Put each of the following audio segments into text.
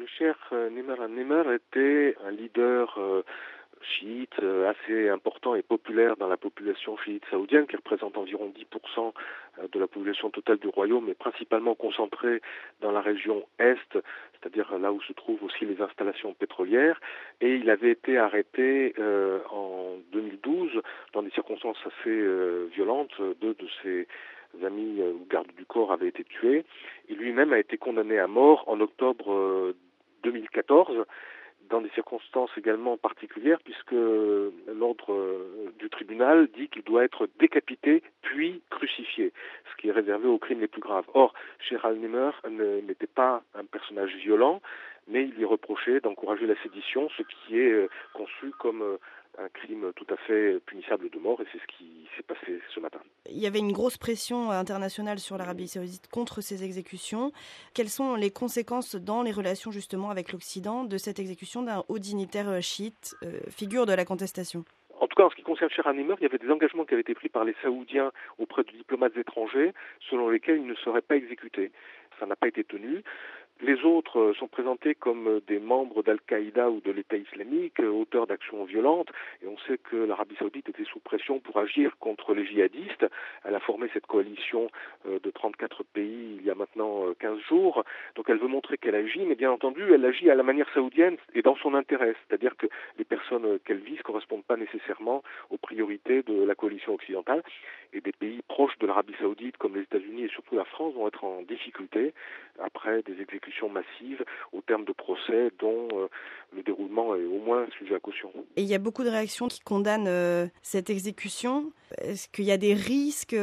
Le cheikh Nimr al-Nimr était un leader chiite assez important et populaire dans la population chiite saoudienne, qui représente environ 10% de la population totale du royaume, mais principalement concentrée dans la région Est, c'est-à-dire là où se trouvent aussi les installations pétrolières. Et il avait été arrêté en 2012 dans des circonstances assez violentes. Deux de ses amis ou gardes du corps avaient été tués. Et lui-même a été condamné à mort en octobre 2014, dans des circonstances également particulières, puisque l'ordre du tribunal dit qu'il doit être décapité puis crucifié, ce qui est réservé aux crimes les plus graves. Or, Cheikh al-Nimr n'était pas un personnage violent, mais il lui reprochait d'encourager la sédition, ce qui est conçu comme un crime tout à fait punissable de mort, et c'est ce qui s'est passé ce matin. Il y avait une grosse pression internationale sur l'Arabie saoudite contre ces exécutions. Quelles sont les conséquences dans les relations justement avec l'Occident de cette exécution d'un haut dignitaire chiite, figure de la contestation ? En tout cas, en ce qui concerne Cheikh al-Nimr, il y avait des engagements qui avaient été pris par les Saoudiens auprès de diplomates étrangers, selon lesquels il ne serait pas exécuté. Ça n'a pas été tenu. Les autres sont présentés comme des membres d'Al-Qaïda ou de l'État islamique, auteurs d'actions violentes, et on sait que l'Arabie saoudite était sous pression pour agir contre les djihadistes. Elle a formé cette coalition de 34 pays il y a maintenant 15 jours, donc elle veut montrer qu'elle agit, mais bien entendu, elle agit à la manière saoudienne et dans son intérêt, c'est-à-dire que les personnes qu'elle vise ne correspondent pas nécessairement aux priorités de la coalition occidentale, et des pays proches de l'Arabie saoudite, comme les États-Unis et surtout la France, vont être en difficulté après des exécutions massives au terme de procès dont le déroulement est au moins sujet à caution. Et il y a beaucoup de réactions qui condamnent cette exécution. Est-ce qu'il y a des risques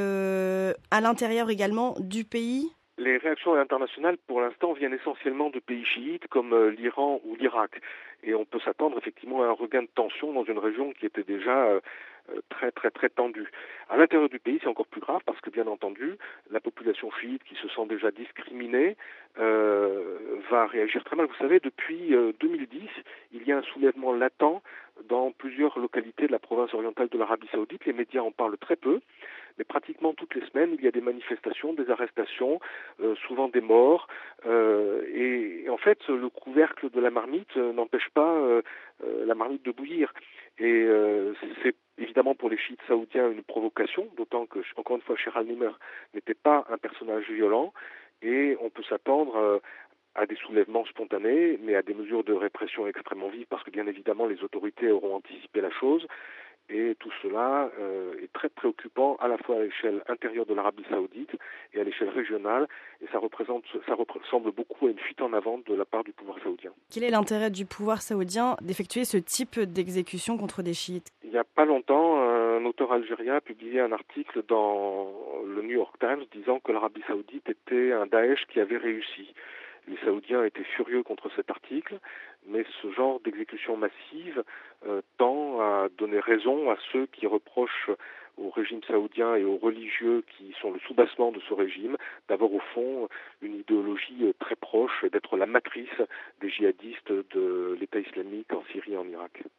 à l'intérieur également du pays ? Les réactions internationales, pour l'instant, viennent essentiellement de pays chiites comme l'Iran ou l'Irak. Et on peut s'attendre effectivement à un regain de tension dans une région qui était déjà très tendue. À l'intérieur du pays, c'est encore plus grave parce que, bien entendu, la population chiite qui se sent déjà discriminée va réagir très mal. Vous savez, depuis 2010, il y a un soulèvement latent dans plusieurs localités de la province orientale de l'Arabie saoudite. Les médias en parlent très peu, mais pratiquement toutes les semaines, il y a des manifestations, des arrestations, souvent des morts. Et en fait, le couvercle de la marmite n'empêche pas la marmite de bouillir. Et c'est évidemment pour les chiites saoudiens une provocation, d'autant que, encore une fois, Cheikh al-Nimr n'était pas un personnage violent, et on peut s'attendre à des soulèvements spontanés, mais à des mesures de répression extrêmement vives, parce que bien évidemment les autorités auront anticipé la chose, et tout cela est très préoccupant à la fois à l'échelle intérieure de l'Arabie saoudite et à l'échelle régionale, et ça ressemble beaucoup à une fuite en avant de la part du pouvoir saoudien. Quel est l'intérêt du pouvoir saoudien d'effectuer ce type d'exécution contre des chiites ? Il n'y a pas longtemps, un auteur algérien a publié un article dans le New York Times disant que l'Arabie saoudite était un Daesh qui avait réussi. Les Saoudiens étaient furieux contre cet article, mais ce genre d'exécution massive tend à donner raison à ceux qui reprochent au régime saoudien et aux religieux qui sont le soubassement de ce régime d'avoir au fond une idéologie très proche, d'être la matrice des djihadistes de l'État islamique en Syrie et en Irak.